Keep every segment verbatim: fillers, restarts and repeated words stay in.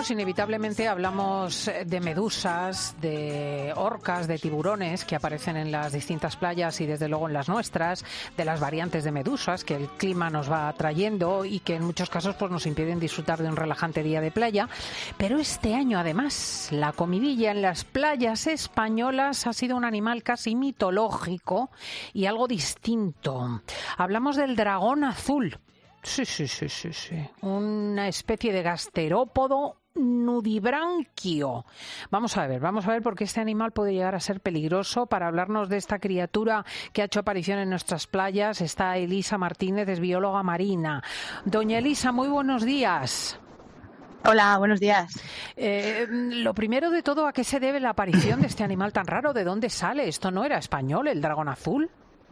hablamos, inevitablemente hablamos de medusas, de orcas, de tiburones que aparecen en las distintas playas y desde luego en las nuestras, de las variantes de medusas que el clima nos va trayendo y que en muchos casos pues, nos impiden disfrutar de un relajante día de playa. Pero este año además la comidilla en las playas españolas ha sido un animal casi mitológico y algo distinto. Hablamos del dragón azul. Sí, sí, sí, sí, sí. Una especie de gasterópodo nudibranquio. Vamos a ver, vamos a ver por qué este animal puede llegar a ser peligroso. Para hablarnos de esta criatura que ha hecho aparición en nuestras playas está Elisa Martínez, es bióloga marina. Doña Elisa, muy buenos días. Hola, buenos días. Eh, lo primero de todo, ¿a qué se debe la aparición de este animal tan raro? ¿De dónde sale? ¿Esto no era español, el dragón azul?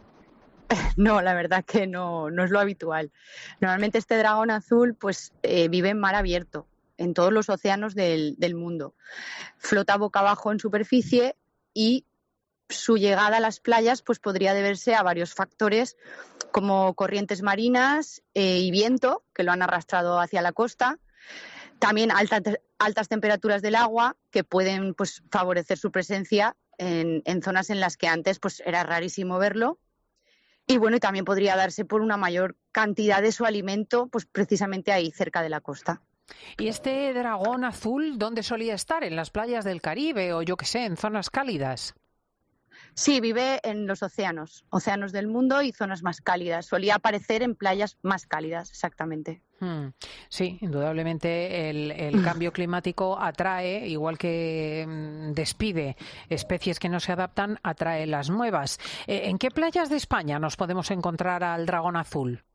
No, la verdad que no, no es lo habitual. Normalmente este dragón azul pues eh, vive en mar abierto, en todos los océanos del, del mundo. Flota boca abajo en superficie y su llegada a las playas pues podría deberse a varios factores como corrientes marinas eh, y viento que lo han arrastrado hacia la costa. También alta, altas temperaturas del agua que pueden pues, favorecer su presencia en, en zonas en las que antes pues, era rarísimo verlo. Y bueno, y también podría darse por una mayor cantidad de su alimento, pues precisamente ahí, cerca de la costa. ¿Y este dragón azul dónde solía estar? ¿En las playas del Caribe o yo qué sé, en zonas cálidas? Sí, vive en los océanos, océanos del mundo y zonas más cálidas. Solía aparecer en playas más cálidas, exactamente. Hmm. Sí, indudablemente el, el cambio climático atrae, igual que mm, despide especies que no se adaptan, atrae las nuevas. Eh, ¿En qué playas de España nos podemos encontrar al dragón azul?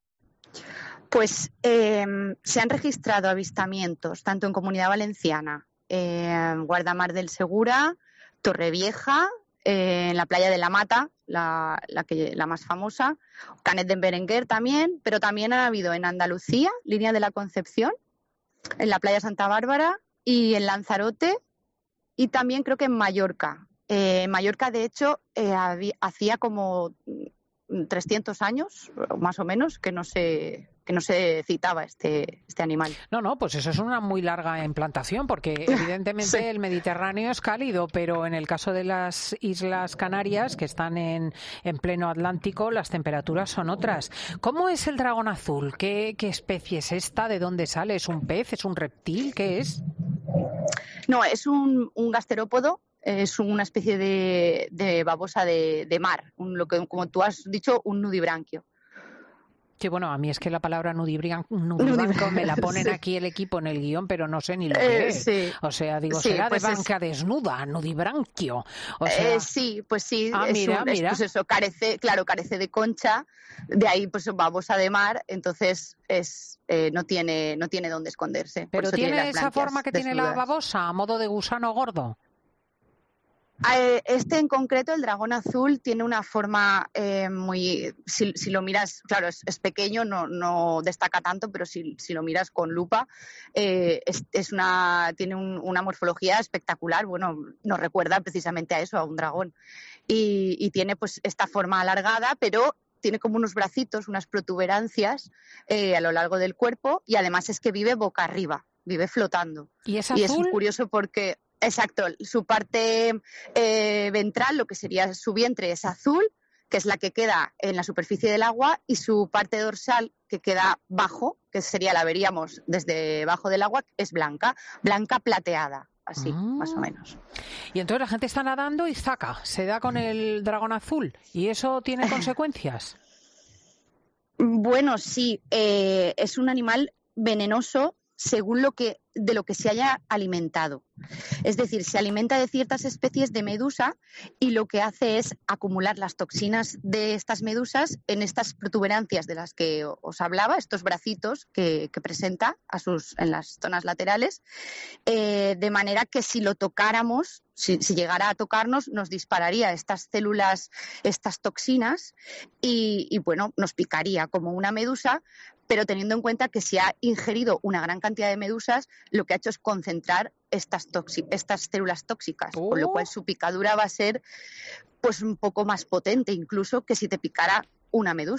Pues eh, se han registrado avistamientos tanto en Comunidad Valenciana, eh, Guardamar del Segura, Torrevieja, eh, en la playa de La Mata, la, la, que, la más famosa, Canet de Berenguer también, pero también ha habido en Andalucía, Línea de la Concepción, en la playa Santa Bárbara y en Lanzarote y también creo que en Mallorca. Eh, en Mallorca, de hecho, eh, había, hacía como trescientos años, más o menos, que no se... que no se citaba este, este animal. No, no, pues eso es una muy larga implantación, porque evidentemente sí. El Mediterráneo es cálido, pero en el caso de las Islas Canarias, que están en, en pleno Atlántico, las temperaturas son otras. ¿Cómo es el dragón azul? ¿Qué, qué especie es esta? ¿De dónde sale? ¿Es un pez? ¿Es un reptil? ¿Qué es? No, es un, un gasterópodo. Es una especie de, de babosa de, de mar, un, lo que, como tú has dicho, un nudibranquio. Sí, bueno, a mí es que la palabra nudibranco, nudibranco me la ponen sí. Aquí el equipo en el guión, pero no sé ni lo que eh, es. Sí. O sea, digo, sí, será pues de banca es... desnuda, nudibranquio. O sea... eh, sí, pues sí. Ah, es mira, un, mira. Es, pues eso, carece, claro, carece de concha, de ahí pues babosa de mar, entonces es eh, no tiene no tiene dónde esconderse. Pero tiene, tiene esa forma que desnudas. Tiene la babosa, a modo de gusano gordo. Este en concreto, el dragón azul, tiene una forma eh, muy... Si, si lo miras, claro, es, es pequeño, no, no destaca tanto, pero si, si lo miras con lupa, eh, es, es una, tiene un, una morfología espectacular. Bueno, nos recuerda precisamente a eso, a un dragón. Y, y tiene pues esta forma alargada, pero tiene como unos bracitos, unas protuberancias eh, a lo largo del cuerpo y además es que vive boca arriba, vive flotando. ¿Y es azul? Y es curioso porque... Exacto, su parte eh, ventral, lo que sería su vientre, es azul, que es la que queda en la superficie del agua, y su parte dorsal, que queda bajo, que sería la veríamos desde bajo del agua, es blanca, blanca plateada, así, ah. más o menos. Y entonces la gente está nadando y zaca, se da con el dragón azul, ¿y eso tiene consecuencias? Bueno, sí, eh, es un animal venenoso según lo que, de lo que se haya alimentado. Es decir, se alimenta de ciertas especies de medusa y lo que hace es acumular las toxinas de estas medusas en estas protuberancias de las que os hablaba, estos bracitos que, que presenta a sus, en las zonas laterales, eh, de manera que si lo tocáramos, si, si llegara a tocarnos, nos dispararía estas células, estas toxinas y, y bueno, nos picaría como una medusa, pero teniendo en cuenta que si ha ingerido una gran cantidad de medusas, lo que ha hecho es concentrar estas, toxi- estas células tóxicas, oh. con lo cual su picadura va a ser pues un poco más potente incluso que si te picara una medusa.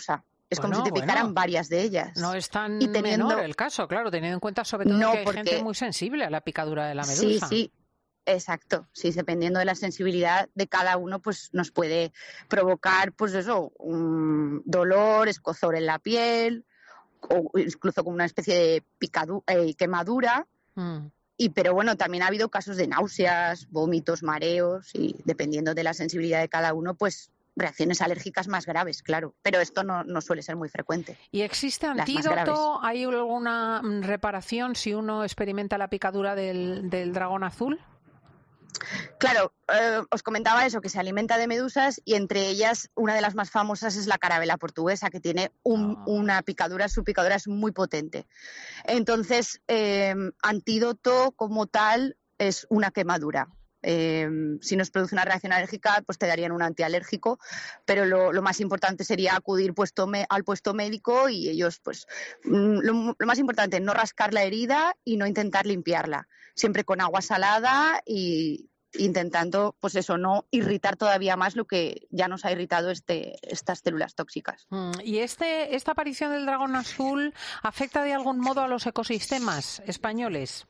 Es bueno, como si te picaran bueno. varias de ellas. No es tan y teniendo... menor el caso, claro, teniendo en cuenta sobre todo no, que hay porque... gente muy sensible a la picadura de la medusa. Sí, sí. Exacto, sí, dependiendo de la sensibilidad de cada uno, pues nos puede provocar, pues eso, un dolor, escozor en la piel, o incluso como una especie de picadura, eh, quemadura. Mm. Y pero bueno, también ha habido casos de náuseas, vómitos, mareos, y dependiendo de la sensibilidad de cada uno, pues reacciones alérgicas más graves, claro. Pero esto no, no suele ser muy frecuente. ¿Y existe antídoto? ¿Hay alguna reparación si uno experimenta la picadura del, del dragón azul? Claro, eh, os comentaba eso, que se alimenta de medusas y entre ellas una de las más famosas es la carabela portuguesa, que tiene un, oh. una picadura, su picadura es muy potente. Entonces, eh, antídoto como tal es una quemadura. Eh, si nos produce una reacción alérgica, pues te darían un antialérgico, pero lo, lo más importante sería acudir puesto me, al puesto médico y ellos, pues, lo, lo más importante, no rascar la herida y no intentar limpiarla, siempre con agua salada y intentando, pues eso, no irritar todavía más lo que ya nos ha irritado este, estas células tóxicas. ¿Y este, esta aparición del dragón azul afecta de algún modo a los ecosistemas españoles?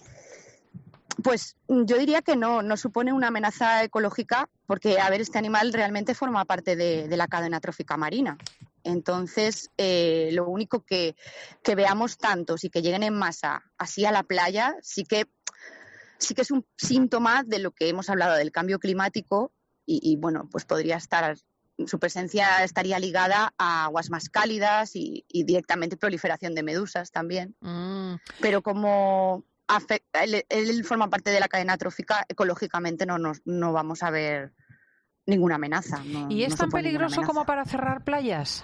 Pues yo diría que no, no supone una amenaza ecológica porque, a ver, este animal realmente forma parte de, de la cadena trófica marina. Entonces, eh, lo único que, que veamos tantos y que lleguen en masa así a la playa, sí que, sí que es un síntoma de lo que hemos hablado del cambio climático y, y bueno, pues podría estar, su presencia estaría ligada a aguas más cálidas y, y directamente proliferación de medusas también. Mm. Pero como... Afecta, él, él forma parte de la cadena trófica, ecológicamente no, no, no vamos a ver ninguna amenaza. No, ¿Y es no tan peligroso como para cerrar playas?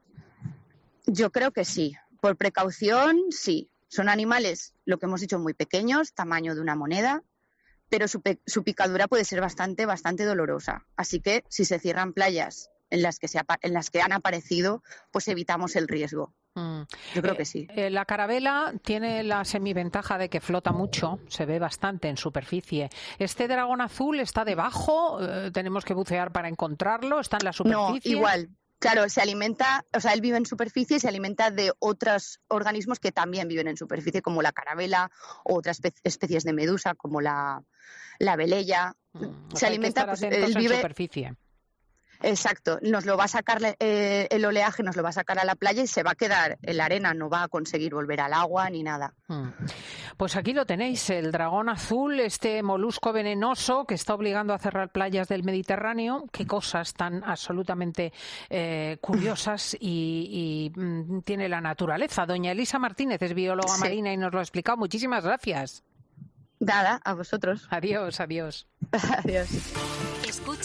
Yo creo que sí. Por precaución, sí. Son animales, lo que hemos dicho, muy pequeños, tamaño de una moneda, pero su, pe- su picadura puede ser bastante, bastante dolorosa. Así que si se cierran playas en las que, se apa- en las que han aparecido, pues evitamos el riesgo. Mm. Yo creo eh, que sí. Eh, la carabela tiene la semiventaja de que flota mucho, se ve bastante en superficie. ¿Este dragón azul está debajo? Eh, ¿Tenemos que bucear para encontrarlo? ¿Está en la superficie? No, igual. Claro, se alimenta, o sea, él vive en superficie y se alimenta de otros organismos que también viven en superficie, como la carabela o otras espe- especies de medusa, como la, la velella. Mm, se o sea, alimenta, hay que estar pues, él en vive... superficie. Exacto, nos lo va a sacar eh, el oleaje, nos lo va a sacar a la playa y se va a quedar en la arena, no va a conseguir volver al agua ni nada. Hmm. Pues aquí lo tenéis, el dragón azul, este molusco venenoso que está obligando a cerrar playas del Mediterráneo. Qué cosas tan absolutamente eh, curiosas y, y mm, tiene la naturaleza. Doña Elisa Martínez es bióloga sí. marina y nos lo ha explicado. Muchísimas gracias. Nada, a vosotros. Adiós, adiós. Adiós.